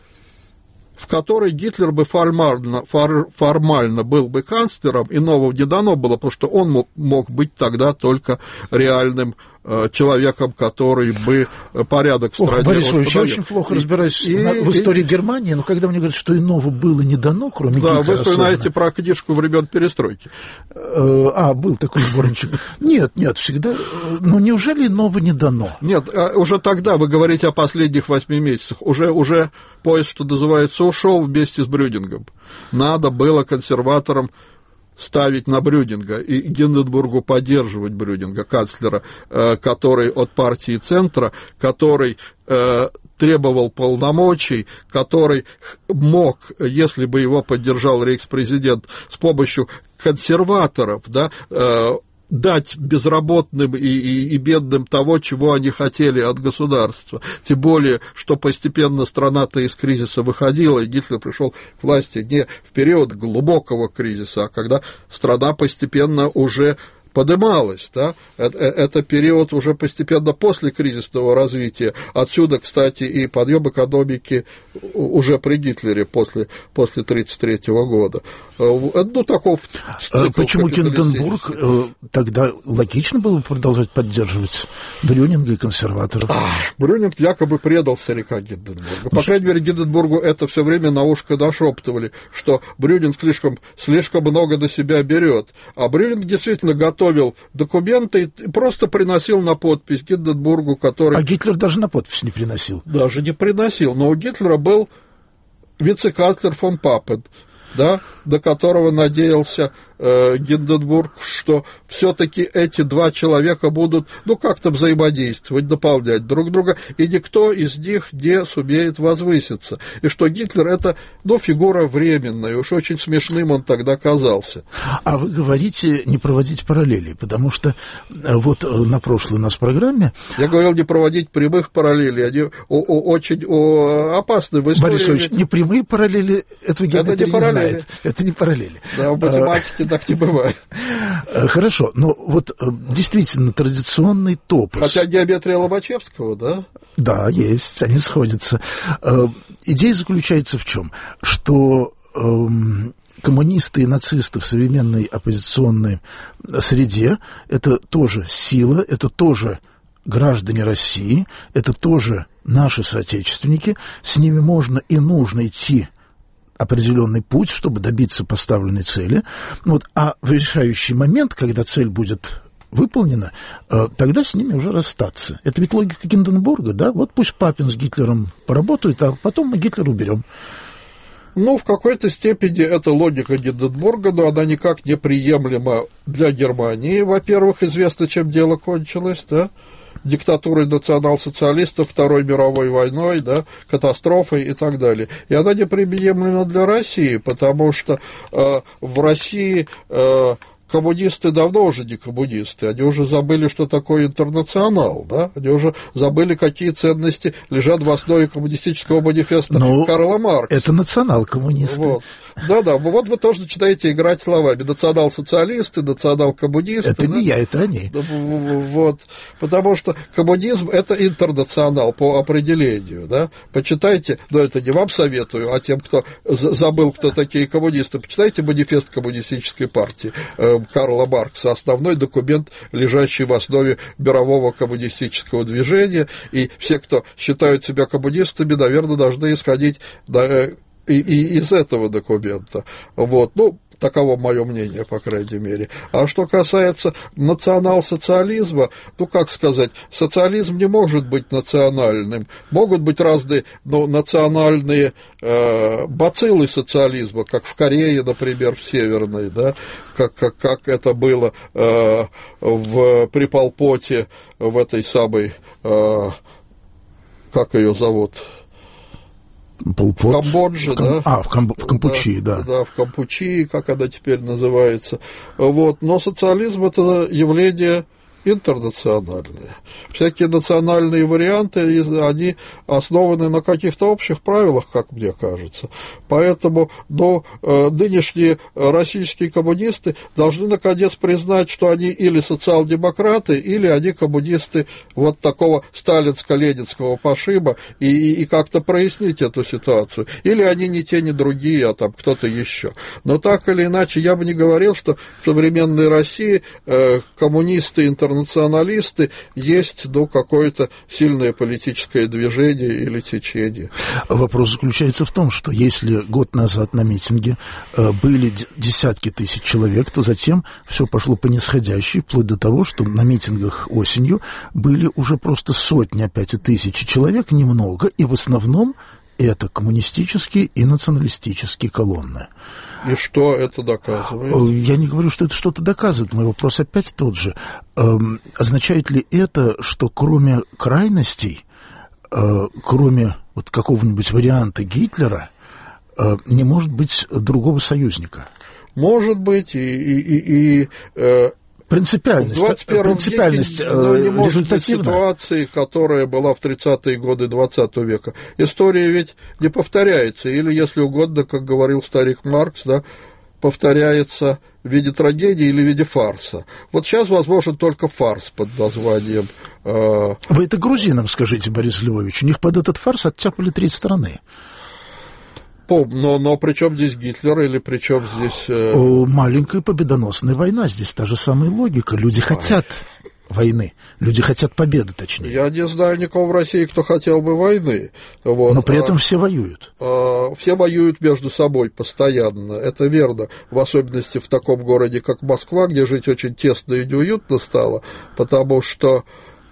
S3: в которой Гитлер бы формально, фор, формально был бы канцлером, иного не дано было, потому что он мог, мог быть тогда только реальным э, человеком, который бы порядок в стране...
S2: Ох, Борис Ильич, я очень плохо разбираюсь и, в истории и, Германии, но когда мне говорят, что иного было не дано, кроме
S3: да,
S2: Гитлера...
S3: Да, вы вспоминаете про книжку времен перестройки.
S2: А, был такой сборничек. Нет, нет, всегда... Но неужели иного не дано?
S3: Нет, уже тогда, вы говорите о последних восьми месяцах, уже, уже поезд, что называется, ушел вместе с Брюнингом. Надо было консерваторам ставить на Брюнинга и Гинденбургу поддерживать Брюнинга, канцлера, который от партии центра, который требовал полномочий, который мог, если бы его поддержал рейхспрезидент, с помощью консерваторов, да, дать безработным и, и, и бедным того, чего они хотели от государства. Тем более, что постепенно страна-то из кризиса выходила, и Гитлер пришел к власти не в период глубокого кризиса, а когда страна постепенно уже подымалась, да? это, это период уже постепенно после кризисного развития. Отсюда, кстати, и подъем экономики уже при Гитлере после, после тридцать третьего года. Ну, таков
S2: Почему Гинденбург тогда логично было продолжать поддерживать Брюнинга и консерваторов?
S3: А, Брюнинг якобы предал старика Гинденбурга. По крайней мере, Гинденбургу это все время на ушко нашептывали, что Брюнинг слишком, слишком много на себя берет. А Брюнинг действительно готов готовил документы и просто приносил на подпись Гинденбургу, который...
S2: А Гитлер даже на подпись не приносил?
S3: Даже не приносил, но у Гитлера был вице-канцлер фон Папен, да, до которого надеялся э, Гинденбург, что все-таки эти два человека будут, ну, как-то взаимодействовать, дополнять друг друга, и никто из них не сумеет возвыситься. И что Гитлер это, ну, фигура временная, уж очень смешным он тогда казался.
S2: А вы говорите не проводить параллели, потому что вот на прошлой у нас программе...
S3: Я говорил не проводить прямых параллелей, они о, о, очень о, опасны в истории.
S2: Борис Ильич, не прямые параллели, этого Гитлер не, не знает. Это не параллели.
S3: Да, в математике так не бывает.
S2: Хорошо, но вот действительно традиционный топос.
S3: Хотя геометрия Лобачевского, да?
S2: Да, есть, они сходятся. Идея заключается в чем? Что коммунисты и нацисты в современной оппозиционной среде – это тоже сила, это тоже граждане России, это тоже наши соотечественники, с ними можно и нужно идти определенный путь, чтобы добиться поставленной цели. Вот, а в решающий момент, когда цель будет выполнена, тогда с ними уже расстаться. Это ведь логика Гинденбурга, да? Вот пусть Папин с Гитлером поработают, а потом мы Гитлера уберем.
S3: Ну, в какой-то степени это логика Гинденбурга, но она никак не приемлема для Германии. Во-первых, известно, чем дело кончилось, да? Диктатурой национал-социалистов, Второй мировой войной, да, катастрофой и так далее. И она неприемлема для России, потому что э, в России э, коммунисты давно уже не коммунисты, они уже забыли, что такое интернационал, да? Они уже забыли, какие ценности лежат в основе коммунистического манифеста Но Карла Маркса.
S2: Это национал-коммунисты.
S3: Вот. Да-да, вот вы тоже начинаете играть словами. Национал-социалисты, национал-коммунисты.
S2: Это
S3: да?
S2: не я, это они.
S3: Вот. Потому что коммунизм – это интернационал по определению. Да? Почитайте, но это не вам советую, а тем, кто забыл, кто такие коммунисты, почитайте манифест коммунистической партии Карла Маркса, основной документ, лежащий в основе мирового коммунистического движения. И все, кто считают себя коммунистами, наверное, должны исходить и, и из этого документа. Вот, ну, таково мое мнение, по крайней мере. А что касается национал-социализма, ну, как сказать, социализм не может быть национальным. Могут быть разные, ну, национальные э, бациллы социализма, как в Корее, например, в Северной, да, как, как, как это было э, в, при Пол Поте, в этой самой, э, как ее зовут?
S2: Пол Пот.
S3: В Камбодже,
S2: в Кам...
S3: да?
S2: А, в, Кам... в Кампучии, да,
S3: да. Да, в Кампучии, как она теперь называется. Вот. Но социализм – это явление интернациональные. Всякие национальные варианты, они основаны на каких-то общих правилах, как мне кажется. Поэтому ну, нынешние российские коммунисты должны наконец признать, что они или социал-демократы, или они коммунисты вот такого сталинско-ленинского пошиба, и, и, и как-то прояснить эту ситуацию. Или они не те, ни другие, а там кто-то еще. Но так или иначе, я бы не говорил, что в современной России э, коммунисты, интернационалисты, националисты есть ну, какое-то сильное политическое движение или течение.
S2: Вопрос заключается в том, что если год назад на митинге э, были десятки тысяч человек, то затем все пошло по нисходящей, вплоть до того, что на митингах осенью были уже просто сотни, опять и тысячи человек, немного, и в основном это коммунистические и националистические колонны.
S3: И что это доказывает?
S2: Я не говорю, что это что-то доказывает. Мой вопрос опять тот же. Эм, означает ли это, что кроме крайностей, э, кроме вот какого-нибудь варианта Гитлера, э, не может быть другого союзника?
S3: Может быть, и... и, и, и э...
S2: Принципиальность,
S3: в двадцать первом
S2: принципиальность
S3: веке, ну, не может быть
S2: результативна.
S3: Ситуации, которая была в тридцатые годы двадцатого века. История ведь не повторяется, или, если угодно, как говорил старик Маркс, да, повторяется в виде трагедии или в виде фарса. Вот сейчас возможен только фарс под названием... Э...
S2: Вы это грузинам скажите, Борис Львович, у них под этот фарс оттяпали треть страны.
S3: Но, но при чем здесь Гитлер или при чем здесь... Э...
S2: Маленькая победоносная война, здесь та же самая логика. Люди а. хотят войны, люди хотят победы, точнее.
S3: Я не знаю никого в России, кто хотел бы войны. Вот.
S2: Но при этом а, все воюют.
S3: А, все воюют между собой постоянно, это верно. В особенности в таком городе, как Москва, где жить очень тесно и неуютно стало, потому что...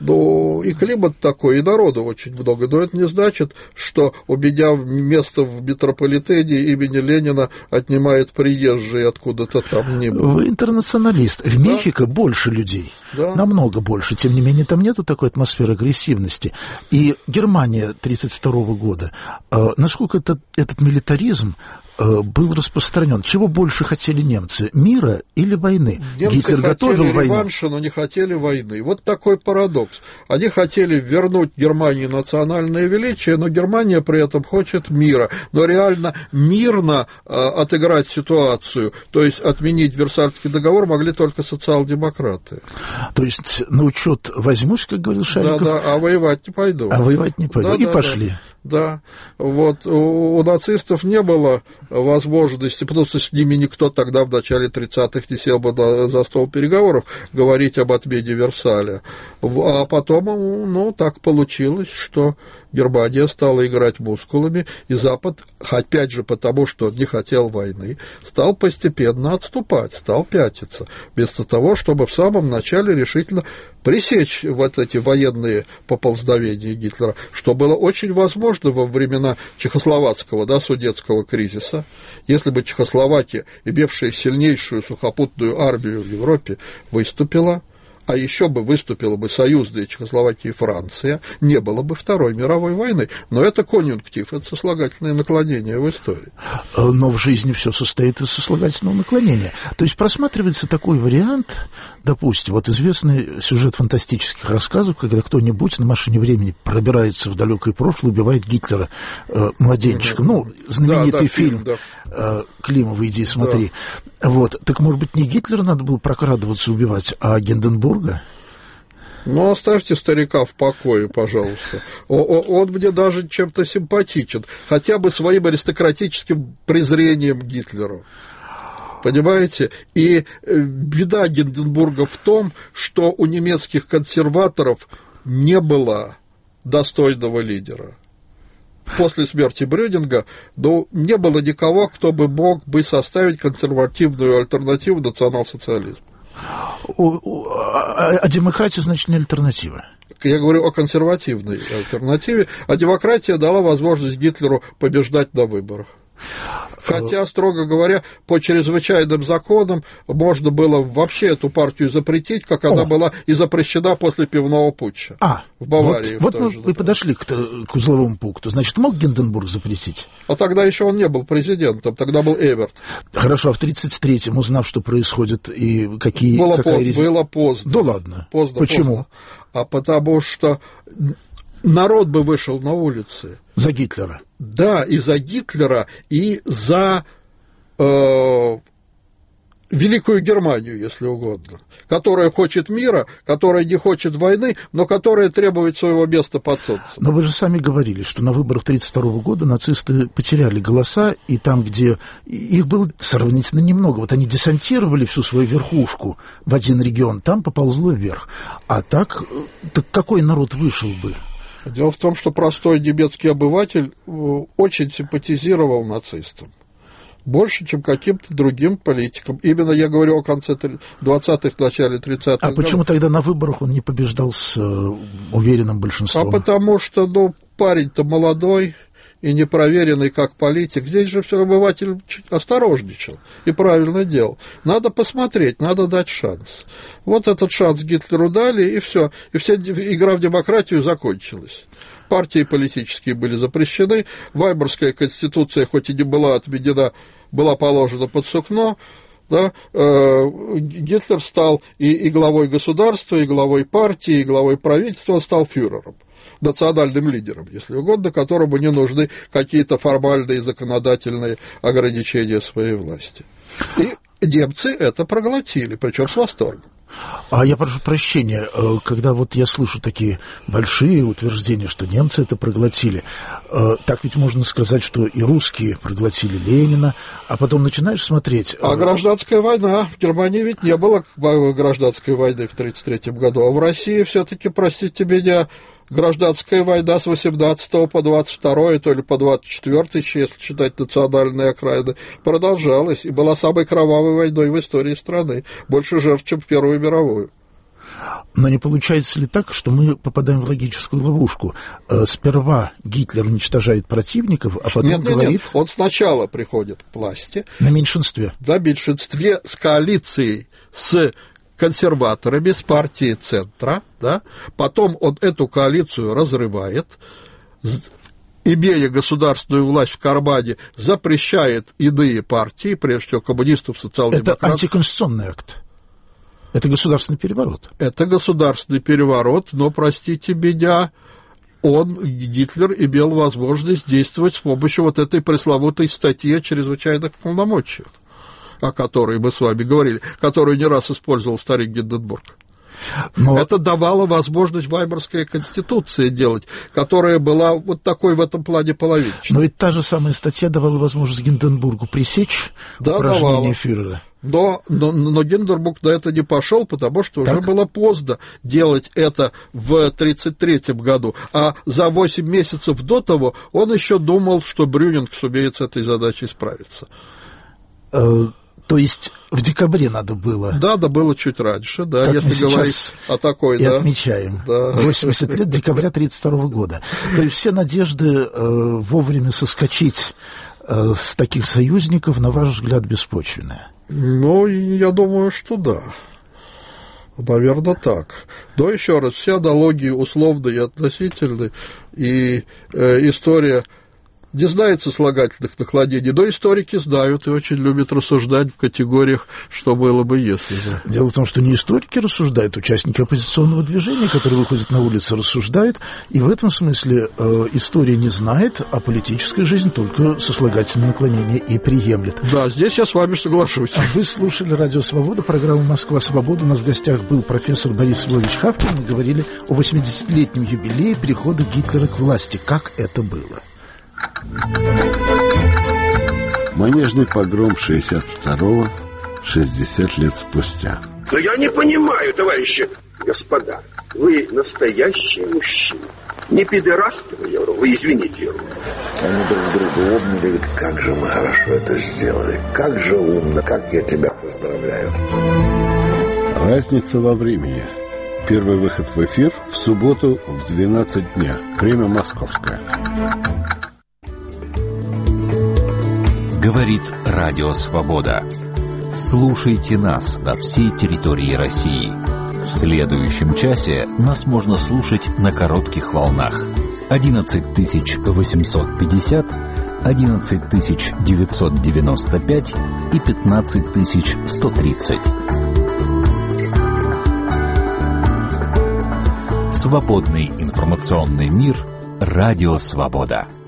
S3: Ну, и климат такой, и народу очень много. Но это не значит, что у меня место в метрополитене имени Ленина отнимает приезжие откуда-то там ни было.
S2: Вы интернационалист. В да? Мехико больше людей. Да. Намного больше. Тем не менее, там нету такой атмосферы агрессивности. И Германия тридцать второго года, насколько это, этот милитаризм был распространен. Чего больше хотели немцы? Мира или войны?
S3: Немцы
S2: Гитлер готовил
S3: хотели
S2: войну.
S3: Реванша, но не хотели войны. Вот такой парадокс. Они хотели вернуть Германии национальное величие, но Германия при этом хочет мира. Но реально мирно э, отыграть ситуацию, то есть отменить Версальский договор, могли только социал-демократы.
S2: То есть на учет возьмусь, как говорил Шариков.
S3: Да, да, а воевать не пойду.
S2: А воевать не пойду.
S3: Да,
S2: И
S3: да,
S2: пошли.
S3: Да. Да, вот у, у нацистов не было возможности, потому что с ними никто тогда в начале тридцатых не сел бы на, за стол переговоров, говорить об отмене Версаля. А потом, ну, так получилось, что Германия стала играть мускулами, и Запад, опять же потому, что не хотел войны, стал постепенно отступать, стал пятиться, вместо того, чтобы в самом начале решительно пресечь вот эти военные поползновения Гитлера, что было очень возможно во времена чехословацкого, да, судетского кризиса. Если бы Чехословакия, имевшая сильнейшую сухопутную армию в Европе, выступила, а еще бы выступила бы союзная Чехословакия и Франция, не было бы Второй мировой войны. Но это конъюнктив, это сослагательное наклонение в истории.
S2: Но в жизни все состоит из сослагательного наклонения. То есть просматривается такой вариант, допустим, вот известный сюжет фантастических рассказов, когда кто-нибудь на машине времени пробирается в далекое прошлое, убивает Гитлера э, младенчиком. Ну, знаменитый да, да, фильм, фильм да. э, Климова, иди смотри. Да. Вот. Так, может быть, не Гитлера надо было прокрадываться, убивать, а Гинденбурга?
S3: Ну, оставьте старика в покое, пожалуйста. Он мне даже чем-то симпатичен, хотя бы своим аристократическим презрением к Гитлеру. Понимаете? И беда Гинденбурга в том, что у немецких консерваторов не было достойного лидера. после смерти Брюнинга, ну, не было никого, кто бы мог бы составить консервативную альтернативу национал-социализму.
S2: А, а демократия, значит, не альтернатива?
S3: Я говорю о консервативной альтернативе, а демократия дала возможность Гитлеру побеждать на выборах. Хотя, строго говоря, по чрезвычайным законам можно было вообще эту партию запретить, как она О. была и запрещена после пивного путча
S2: а,
S3: в Баварии.
S2: Вот, вот мы, мы подошли к, к узловому пункту. Значит, мог Гинденбург запретить?
S3: А тогда еще он не был президентом, тогда был Эверт.
S2: Хорошо, а в тридцать третьем, узнав, что происходит и какие...
S3: Было,
S2: какая
S3: поздно,
S2: рез...
S3: было поздно.
S2: Да ладно?
S3: Поздно.
S2: Почему?
S3: Поздно. А потому что... народ бы вышел на улицы.
S2: За Гитлера?
S3: Да, и за Гитлера, и за э, Великую Германию, если угодно, которая хочет мира, которая не хочет войны, но которая требует своего места под солнцем.
S2: Но вы же сами говорили, что на выборах тысяча девятьсот тридцать второго года нацисты потеряли голоса, и там, где их было сравнительно немного, вот они десантировали всю свою верхушку в один регион, там поползло вверх. А так, так какой народ вышел бы?
S3: Дело в том, что простой немецкий обыватель очень симпатизировал нацистам. Больше, чем каким-то другим политикам. Именно я говорю о конце двадцатых, начале тридцатых годов.
S2: А почему тогда на выборах он не побеждал с уверенным большинством?
S3: А потому что, ну, парень-то молодой и непроверенный как политик. Здесь же все обыватель осторожничал и правильно делал. Надо посмотреть, надо дать шанс. Вот этот шанс Гитлеру дали, и все. И вся игра в демократию закончилась. Партии политические были запрещены, Веймарская конституция, хоть и не была отведена, была положена под сукно, да, э, Гитлер стал и, и главой государства, и главой партии, и главой правительства, он стал фюрером, национальным лидером, если угодно, которому не нужны какие-то формальные законодательные ограничения своей власти. И немцы это проглотили, причем с восторгом.
S2: А я прошу прощения, когда вот я слышу такие большие утверждения, что немцы это проглотили, так ведь можно сказать, что и русские проглотили Ленина, а потом начинаешь смотреть...
S3: А гражданская война, в Германии ведь не было гражданской войны в тридцать третьем году, а в России все-таки, простите меня, гражданская война с восемнадцатого по двадцать второе, то ли по двадцать четвёртое, если считать национальные окраины, продолжалась и была самой кровавой войной в истории страны. Больше жертв, чем в Первую мировую.
S2: Но не получается ли так, что мы попадаем в логическую ловушку? Сперва Гитлер уничтожает противников, а потом
S3: нет, нет,
S2: говорит...
S3: Нет, он сначала приходит к власти.
S2: На меньшинстве.
S3: На меньшинстве с коалицией с... консерваторами, с партией центра, да? Потом он эту коалицию разрывает, имея государственную власть в кармане, запрещает иные партии, прежде всего коммунистов, социал-демократов.
S2: Это антиконституционный акт. Это государственный переворот.
S3: Это государственный переворот, но, простите меня, он, Гитлер, имел возможность действовать с помощью вот этой пресловутой статьи о чрезвычайных полномочиях, о которой мы с вами говорили, которую не раз использовал старик Гинденбург. Но... Это давало возможность Веймарская конституция делать, которая была вот такой в этом плане половинчатой.
S2: Но ведь та же самая статья давала возможность Гинденбургу пресечь да, упражнение давала. Фюрера.
S3: Но, но, но Гинденбург на это не пошел, потому что так? уже было поздно делать это в тридцать третьем году. А за восемь месяцев до того он еще думал, что Брюнинг сумеет с этой задачей справиться.
S2: То есть в декабре надо было?
S3: Да, да, было чуть раньше, да,
S2: как
S3: если говорить о такой,
S2: и
S3: да.
S2: отмечаем.
S3: Да.
S2: восемьдесят лет декабря тридцать второго года. То есть все надежды э, вовремя соскочить э, с таких союзников, на ваш взгляд, беспочвенные?
S3: Ну, я думаю, что да. Наверное, так. Но еще раз, все аналогии условные и относительные, и э, история... не знает сослагательных наклонений, но историки знают и очень любят рассуждать в категориях, что было бы, если бы.
S2: Дело в том, что не историки рассуждают, участники оппозиционного движения, которые выходят на улицы, рассуждают, и в этом смысле э, история не знает, а политическая жизнь только сослагательные наклонения и приемлет.
S3: Да, здесь я с вами соглашусь.
S2: Вы слушали «Радио Свобода», программу «Москва. Свобода». У нас в гостях был профессор Борис Львович Хавкин. Мы говорили о восьмидесятилетнем юбилее прихода Гитлера к власти. Как это было?
S6: Манежный погром шестьдесят второго, шестьдесят лет спустя.
S7: Но я не понимаю, товарищи господа, вы настоящие мужчины. Не пидорасты, я говорю, вы извините. Я говорю.
S6: Они друг друга обняли, говорят, как же мы хорошо это сделали, как же умно, как я тебя поздравляю. Разница во времени. Первый выход в эфир в субботу в двенадцать дня. Время московское.
S8: Говорит Радио Свобода. Слушайте нас на всей территории России. В следующем часе нас можно слушать на коротких волнах. одиннадцать тысяч восемьсот пятьдесят, одиннадцать тысяч девятьсот девяносто пять и пятнадцать тысяч сто тридцать. Свободный информационный мир. Радио Свобода.